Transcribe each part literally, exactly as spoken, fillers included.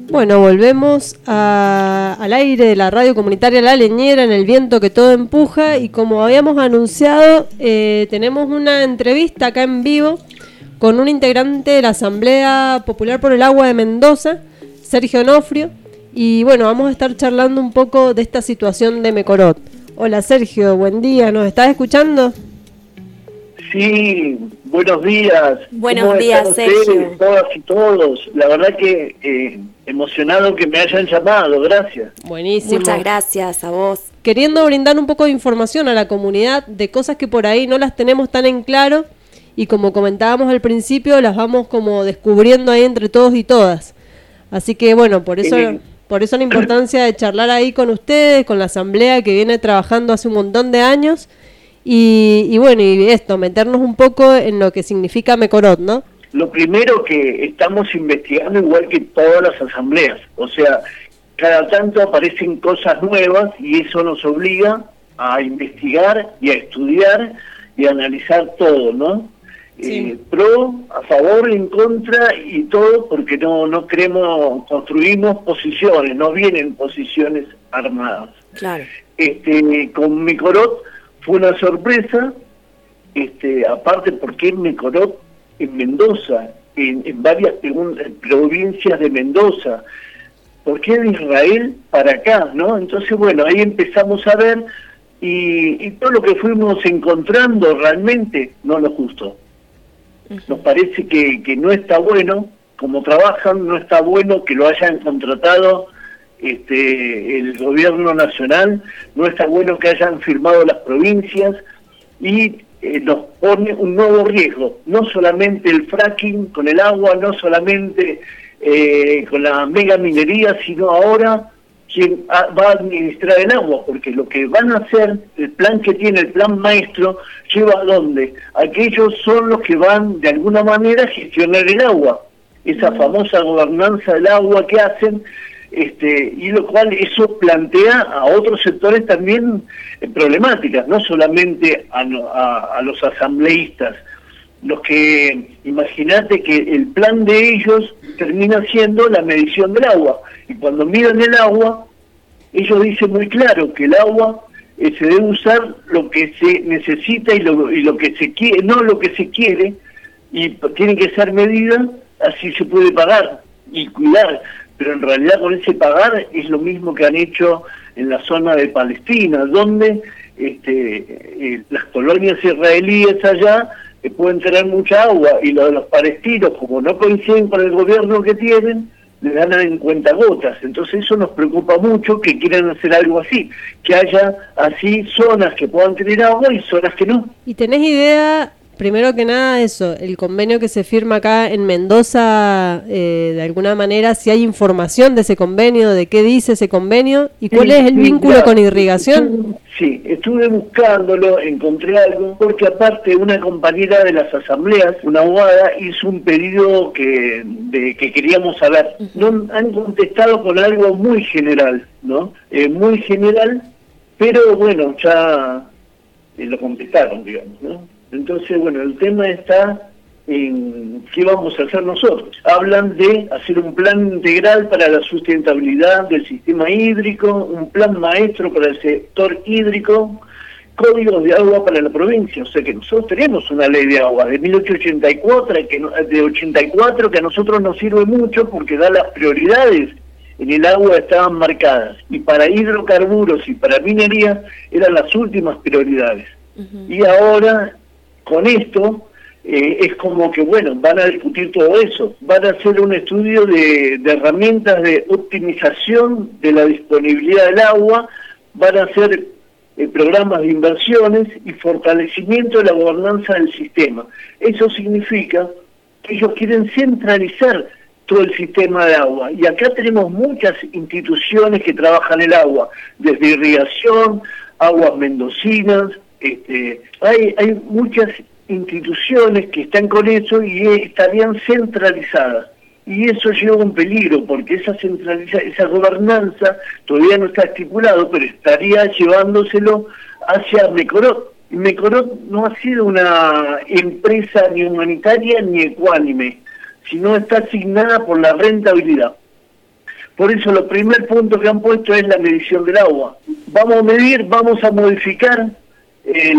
Bueno, volvemos a, al aire de la radio comunitaria La Leñera, en el viento que todo empuja, y como habíamos anunciado, eh, tenemos una entrevista acá en vivo con un integrante de la Asamblea Popular por el Agua de Mendoza, Sergio Onofrio, y bueno, vamos a estar charlando un poco de esta situación de Mecorot. Hola Sergio, buen día, ¿nos estás escuchando? Sí, buenos días. Buenos días, Sergio. Todas y todos. La verdad que eh, emocionado que me hayan llamado, gracias. Buenísimo. Muchas gracias a vos. Queriendo brindar un poco de información a la comunidad de cosas que por ahí no las tenemos tan en claro y como comentábamos al principio, las vamos como descubriendo ahí entre todos y todas. Así que bueno, por eso, eh. por eso la importancia de charlar ahí con ustedes, con la asamblea que viene trabajando hace un montón de años. Y, y bueno, y esto, meternos un poco en lo que significa Mecorot, ¿no? Lo primero que estamos investigando igual que todas las asambleas, o sea, cada tanto aparecen cosas nuevas y eso nos obliga a investigar y a estudiar y a analizar todo, ¿no? Sí. Eh, pro, a favor, en contra y todo, porque no, no queremos, construimos posiciones, no vienen posiciones armadas. Claro. Este, con Mecorot fue una sorpresa, este, aparte porque en Mecorot, en Mendoza, en, en varias provincias de Mendoza, ¿por qué de Israel para acá, no? Entonces, bueno, ahí empezamos a ver y, y todo lo que fuimos encontrando realmente no nos gustó. Nos parece que, que no está bueno como trabajan, no está bueno que lo hayan contratado Este, el gobierno nacional, no está bueno que hayan firmado las provincias y eh, nos pone un nuevo riesgo, no solamente el fracking con el agua, no solamente eh, con la mega minería, sino ahora quien va a administrar el agua, porque lo que van a hacer, el plan que tiene, el plan maestro, lleva a dónde, aquellos son los que van de alguna manera a gestionar el agua, esa famosa gobernanza del agua que hacen. Este, y lo cual eso plantea a otros sectores también eh, problemáticas, no solamente a, a, a los asambleístas, los que, imagínate que el plan de ellos termina siendo la medición del agua, y cuando miran el agua, ellos dicen muy claro que el agua eh, se debe usar lo que se necesita y lo, y lo que se quiere, no lo que se quiere, y tiene que ser medida, así se puede pagar y cuidar. Pero en realidad con ese pagar es lo mismo que han hecho en la zona de Palestina, donde este, eh, las colonias israelíes allá eh, pueden tener mucha agua, y lo de los palestinos, como no coinciden con el gobierno que tienen, le dan en cuentagotas. Entonces eso nos preocupa mucho, que quieran hacer algo así, que haya así zonas que puedan tener agua y zonas que no. ¿Y tenés idea? Primero que nada eso, el convenio que se firma acá en Mendoza, eh, de alguna manera, si hay información de ese convenio, de qué dice ese convenio, y cuál sí, es el sí, vínculo claro. con irrigación. Sí, estuve buscándolo, encontré algo, porque aparte una compañera de las asambleas, una abogada, hizo un pedido que, de, que queríamos saber. No han contestado con algo muy general, ¿no? Eh, muy general, pero bueno, ya eh, lo contestaron, digamos, ¿no? Entonces, bueno, el tema está en qué vamos a hacer nosotros. Hablan de hacer un plan integral para la sustentabilidad del sistema hídrico, un plan maestro para el sector hídrico, códigos de agua para la provincia. O sea que nosotros tenemos una ley de agua de mil ochocientos ochenta y cuatro, que, de ochenta y cuatro que a nosotros nos sirve mucho porque da las prioridades. En el agua estaban marcadas, y para hidrocarburos y para minería eran las últimas prioridades. Uh-huh. Y ahora, con esto, eh, es como que, bueno, van a discutir todo eso, van a hacer un estudio de, de herramientas de optimización de la disponibilidad del agua, van a hacer eh, programas de inversiones y fortalecimiento de la gobernanza del sistema. Eso significa que ellos quieren centralizar todo el sistema de agua, y acá tenemos muchas instituciones que trabajan el agua, desde irrigación, aguas mendocinas. Este, hay, hay muchas instituciones que están con eso y estarían centralizadas, y eso lleva un peligro porque esa centraliza, esa gobernanza todavía no está estipulado, pero estaría llevándoselo hacia Mecorot. Y Mecorot no ha sido una empresa ni humanitaria ni ecuánime, sino está asignada por la rentabilidad. Por eso lo primer punto que han puesto es la medición del agua. Vamos a medir, vamos a modificar eh,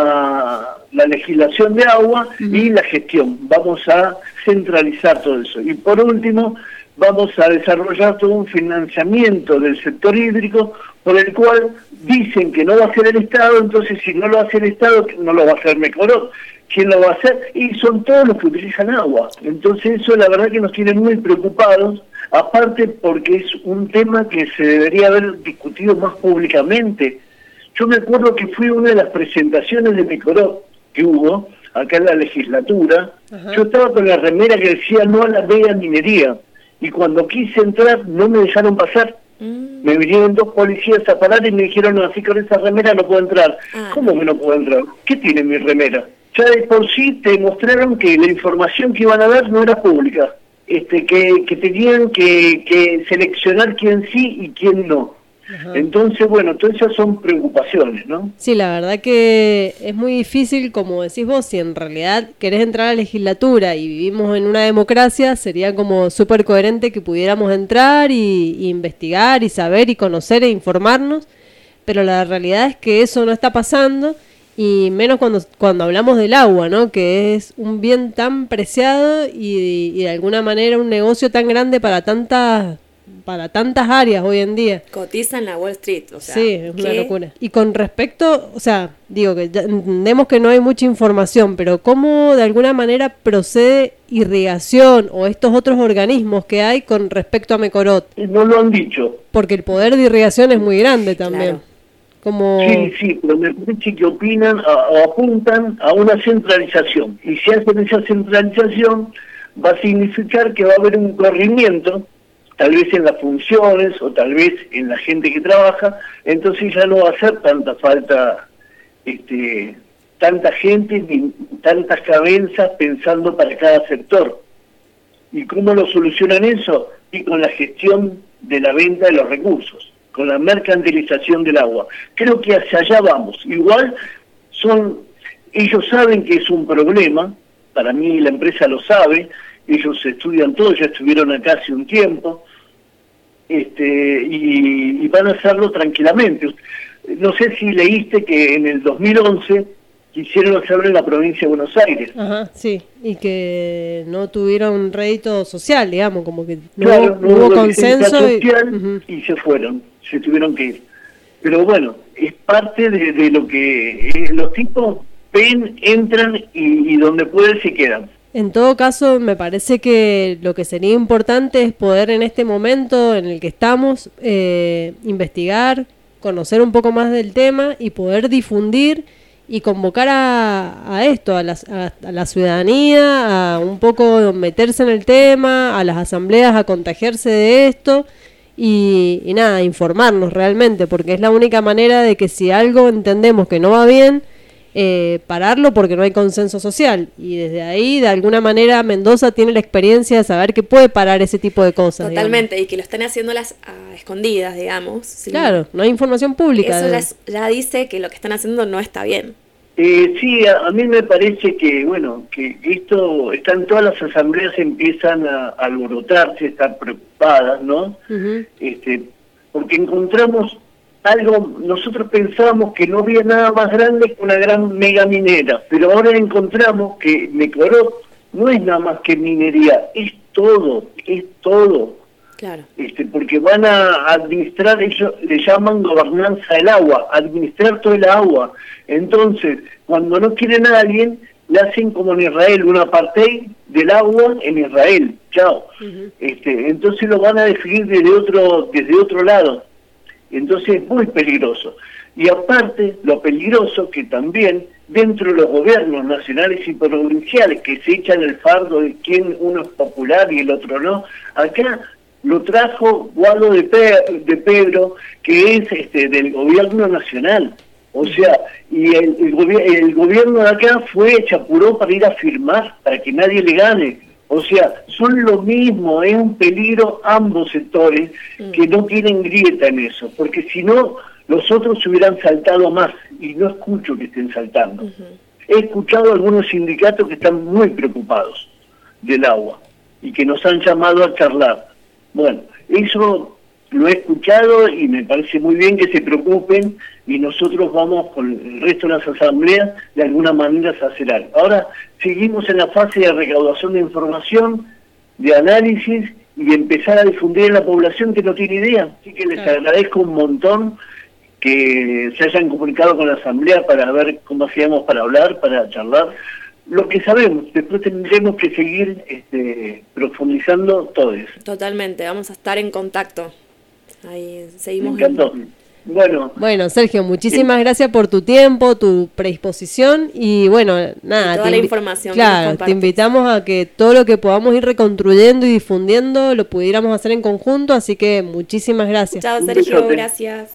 la, la legislación de agua y la gestión. Vamos a centralizar todo eso. Y por último, vamos a desarrollar todo un financiamiento del sector hídrico por el cual dicen que no va a hacer el Estado, entonces si no lo hace el Estado, no lo va a hacer Mecorot. ¿Quién lo va a hacer? Y son todos los que utilizan agua. Entonces eso la verdad que nos tiene muy preocupados, aparte porque es un tema que se debería haber discutido más públicamente. Yo me acuerdo que fui a una de las presentaciones de Mecorot que hubo acá en la legislatura. Ajá. Yo estaba con la remera que decía no a la mega minería, y cuando quise entrar no me dejaron pasar. Mm. Me vinieron dos policías a parar y me dijeron, no, así con esa remera no puedo entrar. Ah. ¿Cómo que no puedo entrar? ¿Qué tiene mi remera? Ya de por sí te mostraron que la información que iban a dar no era pública, este, que, que tenían que, que seleccionar quién sí y quién no. Ajá. Entonces, bueno, todas esas son preocupaciones, ¿no? Sí, la verdad que es muy difícil, como decís vos, si en realidad querés entrar a la legislatura y vivimos en una democracia, sería como súper coherente que pudiéramos entrar y, y investigar y saber y conocer e informarnos, pero la realidad es que eso no está pasando. Y menos cuando cuando hablamos del agua, ¿no? Que es un bien tan preciado y, y de alguna manera un negocio tan grande para tantas para tantas áreas hoy en día. Cotiza en la Wall Street, o sea. Sí, es una ¿qué? locura. Y con respecto, o sea, digo que ya entendemos que no hay mucha información, pero ¿cómo de alguna manera procede irrigación o estos otros organismos que hay con respecto a Mecorot? No lo han dicho. Porque el poder de irrigación es muy grande también. Claro. Como... Sí, sí, pero me parece que opinan o apuntan a una centralización. Y si hacen esa centralización, va a significar que va a haber un corrimiento, tal vez en las funciones o tal vez en la gente que trabaja, entonces ya no va a hacer tanta falta, este, tanta gente ni tantas cabezas pensando para cada sector. ¿Y cómo lo solucionan eso? Y con la gestión de la venta de los recursos, con la mercantilización del agua. Creo que hacia allá vamos. Igual son, ellos saben que es un problema, para mí la empresa lo sabe, ellos estudian todo, ya estuvieron acá hace un tiempo, este, y, y van a hacerlo tranquilamente. No sé si leíste que en el dos mil once quisieron hacerlo en la provincia de Buenos Aires. Ajá, sí, y que no tuvieron rédito social, digamos, como que no, claro, no hubo consenso. Social y, uh-huh. y se fueron, se tuvieron que ir. Pero bueno, es parte de, de lo que eh, los tipos ven, entran y, y donde pueden se quedan. En todo caso, me parece que lo que sería importante es poder en este momento en el que estamos eh, investigar, conocer un poco más del tema y poder difundir y convocar a, a esto, a la, a, a la ciudadanía, a un poco meterse en el tema, a las asambleas a contagiarse de esto y, y nada, informarnos realmente, porque es la única manera de que si algo entendemos que no va bien, eh, pararlo porque no hay consenso social. Y desde ahí, de alguna manera, Mendoza tiene la experiencia de saber que puede parar ese tipo de cosas. Totalmente, digamos. Y que lo están haciendo las a escondidas, digamos. ¿Sí? Claro, no hay información pública. Eso las, ya dice que lo que están haciendo no está bien. Eh, sí, a, a mí me parece que, bueno, que esto, están todas las asambleas empiezan a, a alborotarse, a estar preocupadas, ¿no? Uh-huh. Este, porque encontramos algo, nosotros pensábamos que no había nada más grande que una gran mega minera, pero ahora encontramos que Mecorot no es nada más que minería, es todo, es todo. Claro. Este, porque van a administrar, ellos le llaman gobernanza del agua, administrar todo el agua. Entonces, cuando no quieren a alguien, le hacen como en Israel, un apartheid del agua en Israel. Chao. Uh-huh. Este, entonces lo van a definir desde otro, desde otro lado. Entonces es muy peligroso. Y aparte, lo peligroso que también dentro de los gobiernos nacionales y provinciales que se echan el fardo de quién uno es popular y el otro no, acá lo trajo Guado de, Pe- de Pedro, que es este del gobierno nacional. O sea, y el, el, gobi- el gobierno de acá fue, chapuró para ir a firmar, para que nadie le gane. O sea, son lo mismo, es un peligro ambos sectores que no tienen grieta en eso, porque si no, los otros se hubieran saltado más, y no escucho que estén saltando. Uh-huh. He escuchado algunos sindicatos que están muy preocupados del agua, y que nos han llamado a charlar. Bueno, eso lo he escuchado y me parece muy bien que se preocupen y nosotros vamos con el resto de las asambleas de alguna manera a hacer algo. Ahora seguimos en la fase de recaudación de información, de análisis y empezar a difundir en la población que no tiene idea. Así que les Claro. agradezco un montón que se hayan comunicado con la asamblea para ver cómo hacíamos para hablar, para charlar. Lo que sabemos, después tendremos que seguir este, profundizando todo eso. Totalmente, vamos a estar en contacto. Ahí Me seguimos. encantó. Bueno, Bueno, Sergio, muchísimas gracias por tu tiempo, tu predisposición y bueno, nada. Y toda te la invi- información que nos Claro, te compartes. invitamos a que todo lo que podamos ir reconstruyendo y difundiendo lo pudiéramos hacer en conjunto, así que muchísimas gracias. Chao, Un Sergio, besote. gracias.